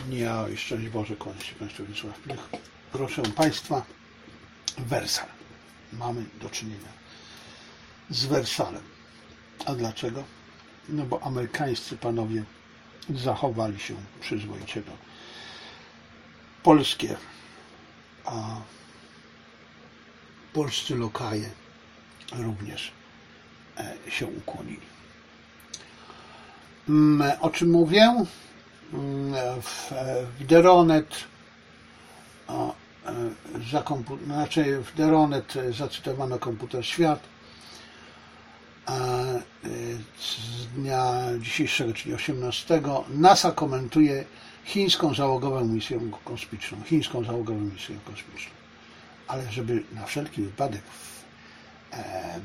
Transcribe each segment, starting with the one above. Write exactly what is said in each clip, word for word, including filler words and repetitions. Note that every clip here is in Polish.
dnia i szczęść Boże, kłaniam się Państwu Wiesław Plich. Proszę Państwa, Wersal. Mamy do czynienia z Wersalem. A dlaczego? No bo amerykańscy panowie zachowali się przyzwoicie do polskie, a polscy lokaje również się ukłonili. O czym mówię? W, w Deronet za kompu, znaczy w Deronet zacytowano Komputer Świat z dnia dzisiejszego, czyli osiemnastego. NASA komentuje chińską załogową misję kosmiczną. Chińską załogową misję kosmiczną. Ale żeby na wszelki wypadek e, e,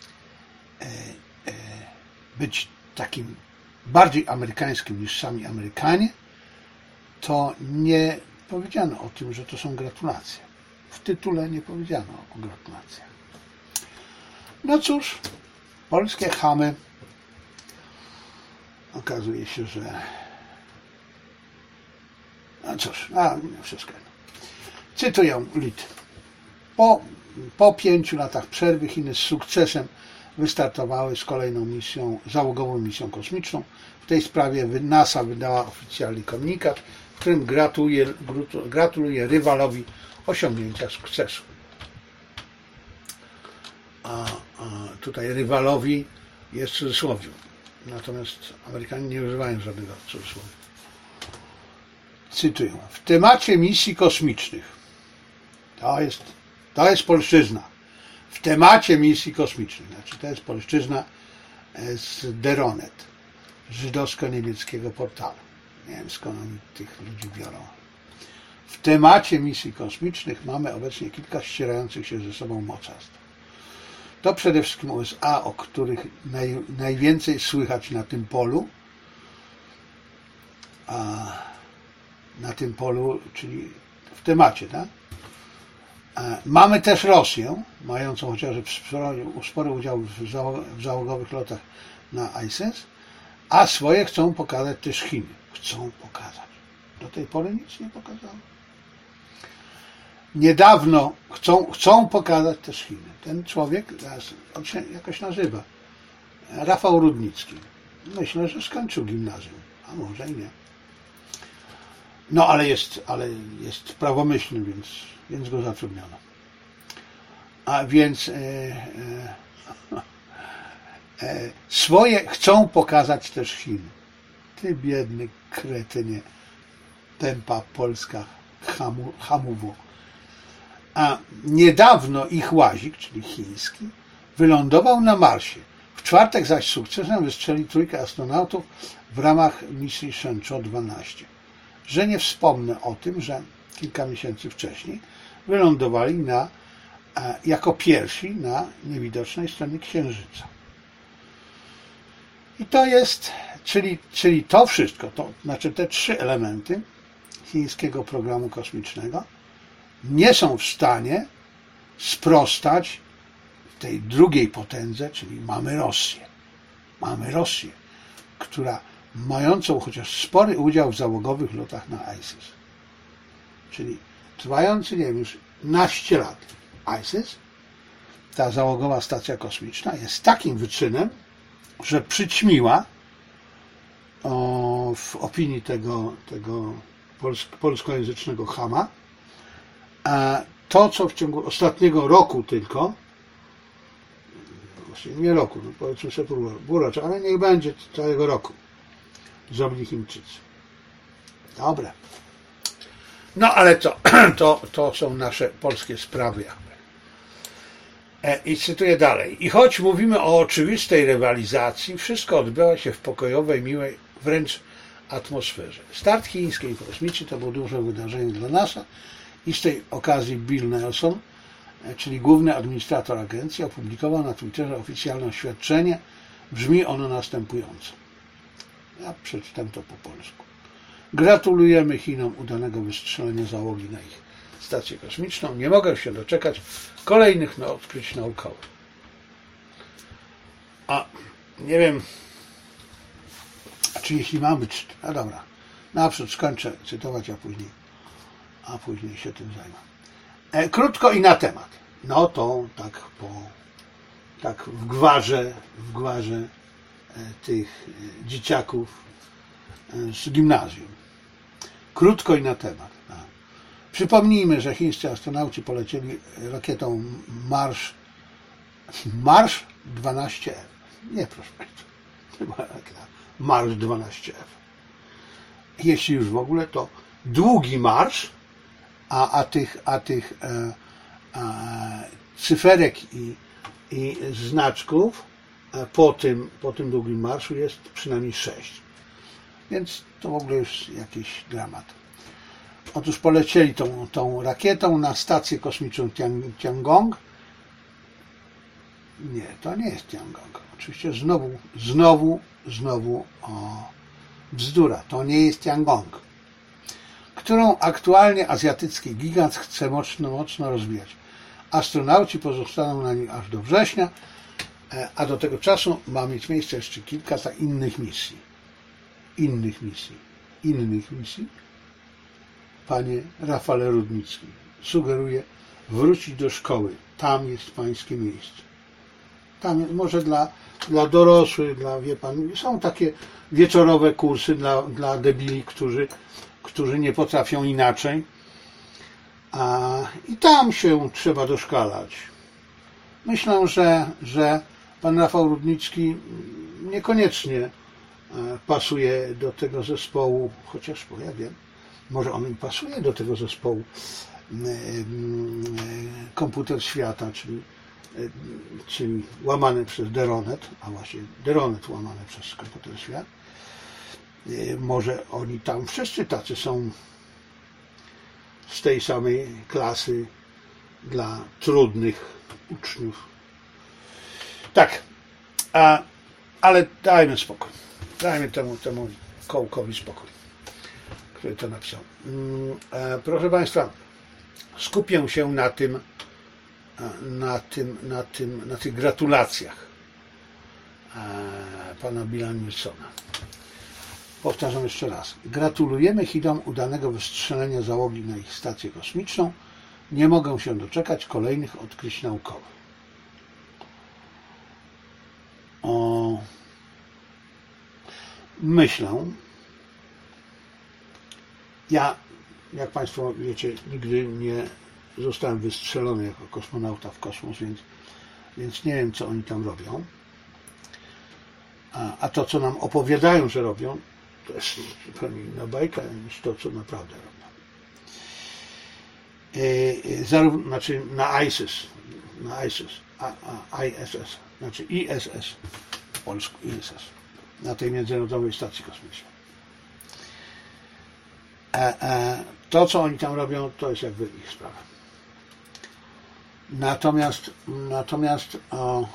e, być takim bardziej amerykańskim niż sami Amerykanie, to nie powiedziano o tym, że to są gratulacje. W tytule nie powiedziano o gratulacjach. No cóż, polskie chamy, okazuje się, że no cóż, a wszystko. Cytuję Lit. Po, po pięciu latach przerwy Chiny z sukcesem wystartowały z kolejną misją, załogową misją kosmiczną. W tej sprawie NASA wydała oficjalny komunikat, w którym gratuluje, gratuluje rywalowi osiągnięcia sukcesu. A, a tutaj rywalowi jest w cudzysłowie. Natomiast Amerykanie nie używają żadnego cudzysłowia. Cytuję. W temacie misji kosmicznych, to jest, to jest polszczyzna, w temacie misji kosmicznych, znaczy to jest polszczyzna z Deronet, żydowsko-niemieckiego portalu. Nie wiem, skąd oni tych ludzi biorą. W temacie misji kosmicznych mamy obecnie kilka ścierających się ze sobą mocarstw. To przede wszystkim U S A, o których naj, najwięcej słychać na tym polu, a na tym polu, czyli w temacie, tak? Mamy też Rosję, mającą chociażby spory udział w załogowych lotach na I S S, a swoje chcą pokazać też Chiny. Chcą pokazać. Do tej pory nic nie pokazały. Niedawno chcą, chcą pokazać też Chiny. Ten człowiek, on się jakoś nazywa, Rafał Rudnicki. Myślę, że skończył gimnazjum, a może i nie. No, ale jest, ale jest prawomyślny, więc, więc go zatrudniono. A więc e, e, e, swoje chcą pokazać też Chiny. Ty biedny kretynie, tempa polska hamu, hamuwo. A niedawno ich łazik, czyli chiński, wylądował na Marsie. W czwartek zaś z sukcesem wystrzelił trójkę astronautów w ramach misji Shenzhou dwanaście. Że nie wspomnę o tym, że kilka miesięcy wcześniej wylądowali na, jako pierwsi na niewidocznej stronie Księżyca. I to jest, czyli, czyli to wszystko, to znaczy te trzy elementy chińskiego programu kosmicznego nie są w stanie sprostać tej drugiej potędze, czyli mamy Rosję. Mamy Rosję, która mającą chociaż spory udział w załogowych lotach na I S S. Czyli trwający, nie wiem, już naście lat I S S, ta załogowa stacja kosmiczna jest takim wyczynem, że przyćmiła o, w opinii tego, tego polsk, polskojęzycznego chama a to, co w ciągu ostatniego roku tylko, właściwie nie roku, no powiedzmy sobie półrocza, ale niech będzie całego roku, zrobili Chińczycy. Dobre. No ale co? To, to są nasze polskie sprawy. I cytuję dalej. I choć mówimy o oczywistej rywalizacji, wszystko odbywa się w pokojowej, miłej, wręcz atmosferze. Start chińskiej kosmiczny to było duże wydarzenie dla NASA i z tej okazji Bill Nelson, czyli główny administrator agencji, opublikował na Twitterze oficjalne oświadczenie. Brzmi ono następująco. Ja przeczytam to po polsku. Gratulujemy Chinom udanego wystrzelenia załogi na ich stację kosmiczną. Nie mogę się doczekać kolejnych odkryć naukowych. A nie wiem, czy jeśli ma być, no dobra, Naprzód skończę cytować, a później, a później się tym zajmę. E, krótko i na temat. No to tak po, tak w gwarze, w gwarze e, tych e, dzieciaków e, z gimnazjum. Krótko i na temat. No. Przypomnijmy, że chińscy astronauci polecieli rakietą Marsz, Marsz dwanaście F. Nie, proszę Państwa. Marsz dwanaście F. Jeśli już w ogóle, to długi marsz, a, a tych, a tych e, e, cyferek i, i znaczków e, po, tym, po tym długim marszu jest przynajmniej sześć. Więc to w ogóle już jakiś dramat. Otóż polecieli tą, tą rakietą na stację kosmiczną Tiangong. Nie, to nie jest Tiangong. Oczywiście znowu, znowu, znowu o, bzdura. To nie jest Tiangong, którą aktualnie azjatycki gigant chce mocno, mocno rozwijać. Astronauci pozostaną na nim aż do września, a do tego czasu ma mieć miejsce jeszcze kilka innych misji. Innych misji. Innych misji. Panie Rafale Rudnicki, sugeruję wrócić do szkoły. Tam jest pańskie miejsce. Tam może dla, dla dorosłych, dla, wie pan, są takie wieczorowe kursy dla, dla debili, którzy, którzy nie potrafią inaczej. A, i tam się trzeba doszkalać. Myślę, że, że pan Rafał Rudnicki niekoniecznie pasuje do tego zespołu, chociaż bo ja wiem, może on pasuje do tego zespołu Komputer Świata, czyli, czyli łamany przez Deronet, a właśnie Deronet łamany przez Komputer Świat. Może oni tam wszyscy tacy są z tej samej klasy dla trudnych uczniów. Tak, a, ale dajmy spokój. Dajmy temu, temu kołkowi spokój, który to napisał. Proszę Państwa, skupię się na tym, na tym, na tym, na tych gratulacjach pana Billa Nilsona. Powtarzam jeszcze raz. Gratulujemy Chinom udanego wystrzelenia załogi na ich stację kosmiczną. Nie mogę się doczekać kolejnych odkryć naukowych. O, myślę, ja, jak Państwo wiecie, nigdy nie zostałem wystrzelony jako kosmonauta w kosmos, więc, więc nie wiem, co oni tam robią. A, a to, co nam opowiadają, że robią, to jest zupełnie inna bajka niż to, co naprawdę robią. Yy, zarówno, znaczy na ISIS, na ISIS, a, a, I S S, znaczy I S S, w polsku I S S, na tej Międzynarodowej Stacji Kosmicznej. E, e, to, co oni tam robią, to jest jakby ich sprawa. Natomiast, natomiast o,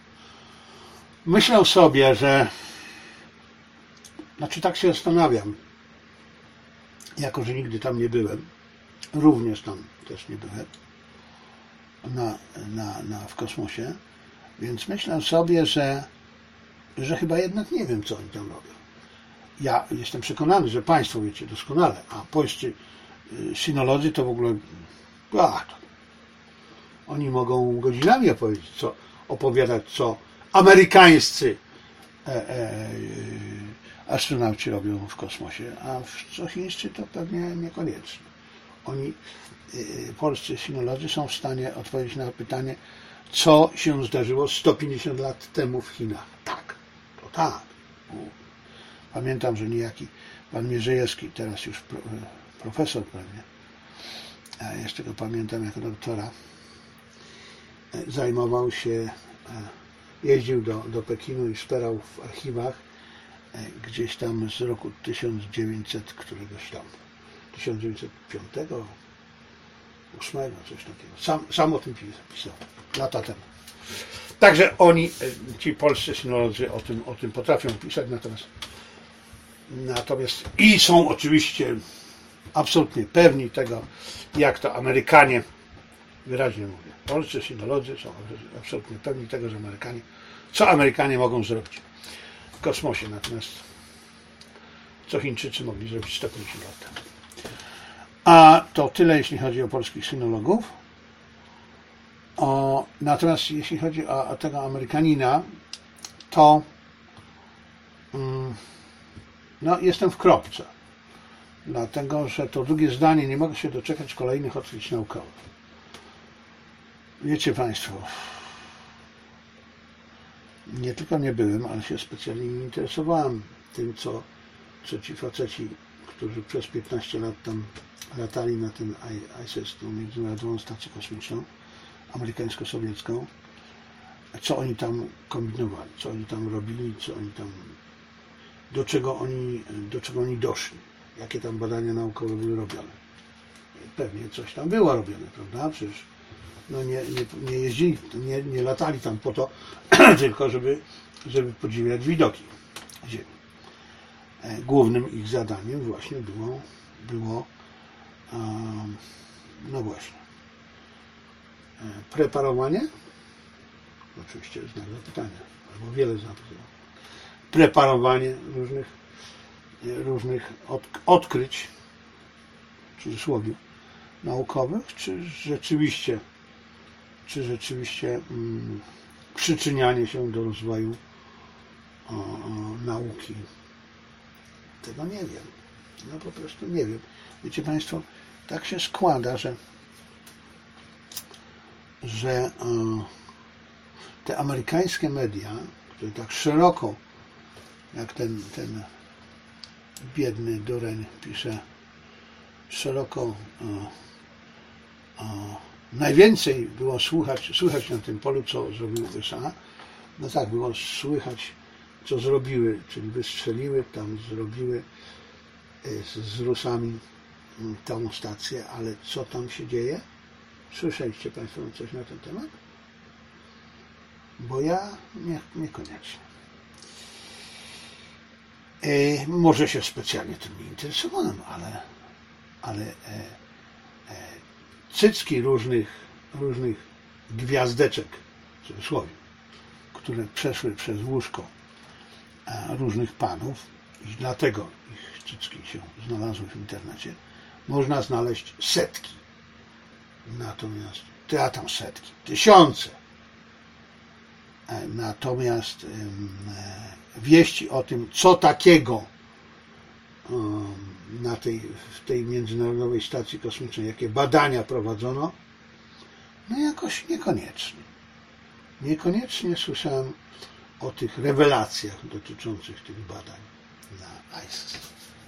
myślę sobie, że znaczy tak się zastanawiam, jako że nigdy tam nie byłem, również tam też nie byłem na, na, na, w kosmosie, więc myślę sobie, że, że chyba jednak nie wiem, co oni tam robią. Ja jestem przekonany, że Państwo wiecie doskonale, a polscy sinolodzy to w ogóle a, to, oni mogą godzinami opowiedzieć, co, opowiadać, co amerykańscy e, e, astronauci robią w kosmosie, a co chińscy to pewnie niekoniecznie. Oni, e, polscy sinolodzy są w stanie odpowiedzieć na pytanie, co się zdarzyło sto pięćdziesiąt lat temu w Chinach. Tak, to tak. Pamiętam, że niejaki pan Mierzejewski, teraz już pro, profesor pewnie, a jeszcze go pamiętam jako doktora, zajmował się, jeździł do, do Pekinu i szperał w archiwach gdzieś tam z roku tysiąc dziewięćset któregoś tam, tysiąc dziewięćset piątego, ósmego, coś takiego. Sam, sam o tym pisał, lata temu. Także oni, ci polscy sinolodzy o tym, o tym potrafią pisać, natomiast Natomiast i są oczywiście absolutnie pewni tego, jak to Amerykanie, wyraźnie mówię, polscy sinolodzy są absolutnie pewni tego, że Amerykanie, co Amerykanie mogą zrobić w kosmosie. Natomiast co Chińczycy mogli zrobić sto pięćdziesiąt lat temu. A to tyle, jeśli chodzi o polskich synologów. O, natomiast jeśli chodzi o, o tego Amerykanina, to mm, no, jestem w kropce. Dlatego, że to drugie zdanie, nie mogę się doczekać kolejnych odkryć naukowych. Wiecie Państwo, nie tylko nie byłem, ale się specjalnie nie interesowałem tym, co, co ci faceci, którzy przez piętnaście lat tam latali na tym I S S, tą Międzynarodową Stację Kosmiczną, amerykańsko-sowiecką, co oni tam kombinowali, co oni tam robili, co oni tam, do czego oni, do czego oni doszli, jakie tam badania naukowe były robione. Pewnie coś tam było robione, prawda? Przecież no nie, nie, nie jeździli, nie, nie latali tam po to, tylko żeby, żeby podziwiać widoki Ziemi. Głównym ich zadaniem właśnie było, było um, no właśnie, preparowanie, oczywiście znak zapytania, albo wiele znak zapytania, preparowanie różnych, różnych odkryć, w cudzysłowie, naukowych, czy rzeczywiście, czy rzeczywiście um, przyczynianie się do rozwoju o, o, nauki. Tego nie wiem. No po prostu nie wiem. Wiecie Państwo, tak się składa, że że o, te amerykańskie media, które tak szeroko, jak ten, ten biedny dureń pisze, szeroko o, o, najwięcej było słuchać, słychać na tym polu, co zrobiły U S A. No tak, było słychać, co zrobiły, czyli wystrzeliły, tam zrobiły z, z Rusami tą stację, ale co tam się dzieje? Słyszeliście Państwo coś na ten temat? Bo ja nie, niekoniecznie. E, może się specjalnie tym nie interesowałem, ale, ale e, e, cycki różnych, różnych gwiazdeczek, w cudzysłowie, które przeszły przez łóżko różnych panów i dlatego ich cycki się znalazły w internecie, można znaleźć setki. Natomiast, ja tam setki, tysiące. Natomiast wieści o tym, co takiego na tej, w tej Międzynarodowej Stacji Kosmicznej, jakie badania prowadzono, no jakoś niekoniecznie. Niekoniecznie słyszałem o tych rewelacjach dotyczących tych badań na I S S.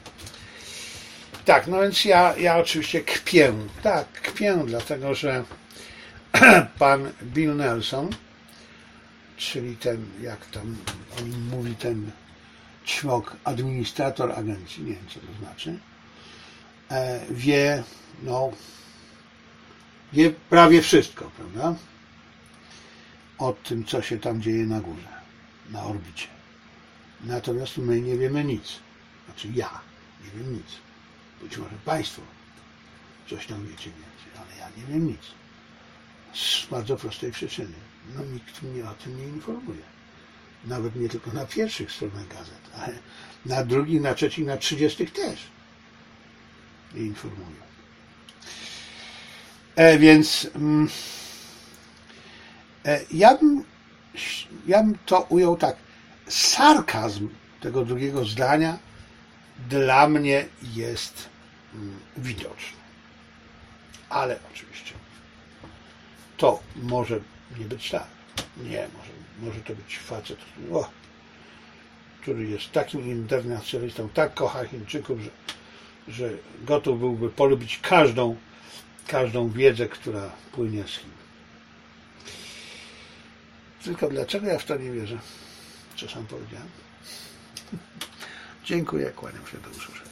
Tak, no więc ja, ja oczywiście kpię. Tak, kpię, dlatego że pan Bill Nelson, czyli ten, jak tam o nim mówi ten ćwok, administrator agencji, nie wiem co to znaczy, wie, no, wie prawie wszystko, prawda? O tym, co się tam dzieje na górze, na orbicie. Natomiast my nie wiemy nic. Znaczy ja nie wiem nic. Być może Państwo coś tam wiecie więcej, ale ja nie wiem nic. Z bardzo prostej przyczyny. No nikt mnie o tym nie informuje. Nawet nie tylko na pierwszych stronach gazet, ale na drugich, na trzecich, na trzydziestych też nie informują. E, więc mm, e, ja bym, ja bym to ujął tak. Sarkazm tego drugiego zdania dla mnie jest mm, widoczny. Ale oczywiście to może nie być tak. Nie, może, może to być facet, o, który jest takim internacjonalistą, tak kocha Chińczyków, że, że gotów byłby polubić każdą, każdą wiedzę, która płynie z Chin. Tylko dlaczego ja w to nie wierzę? Co sam powiedziałem? Dziękuję, kłaniam się, do usłyszenia.